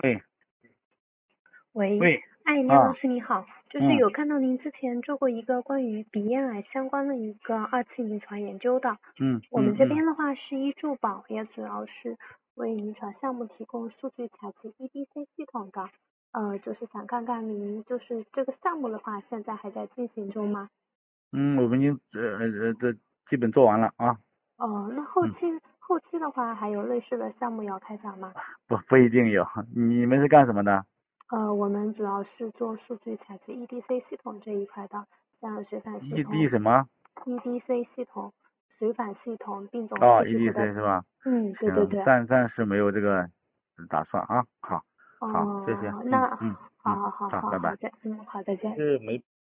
喂喂， 喂哎，廖老啊， 师你好，就是嗯有看到您之前做过一个关于鼻咽癌相关的一个二期临床研究的， 嗯我们这嗯嗯边的话是医助保，也主要是为临床项目提供数据采集 EDC 系统的，就是想看看您就是这个项目的话，现在还在进行中吗？ 嗯，我们已经这基本做完了啊。 那后嗯， 期后期的话还有类似的项目要开展吗？ 不一定有。你们是干什么的我们主要是做数据采集 EDC 系统这一块的，像水返系 ？ED 统、 什么？ EDC 系统、水返系统、病种哦刺激图的， ，EDC 是吧？ 对对行， 对， 暂时没有这个打算啊。好，好，谢谢。 那嗯， 好好好好， 好好， 拜拜。 好的，好，再见。 是没